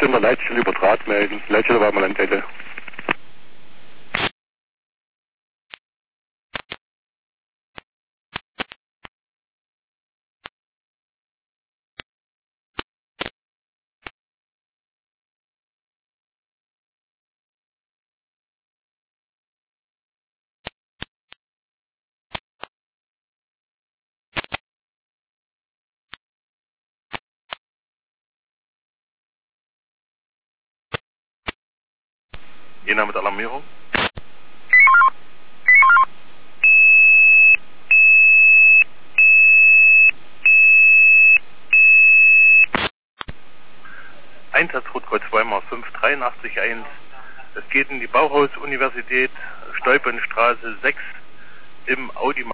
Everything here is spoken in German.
bitte in der Leitstelle über Draht melden. Leitstelle Weimar-Landwelle. Jena mit Alarmierung. Einsatzrotcode 2x58381. Es geht in die Bauhaus-Universität, Stolpenstraße 6 im Audi.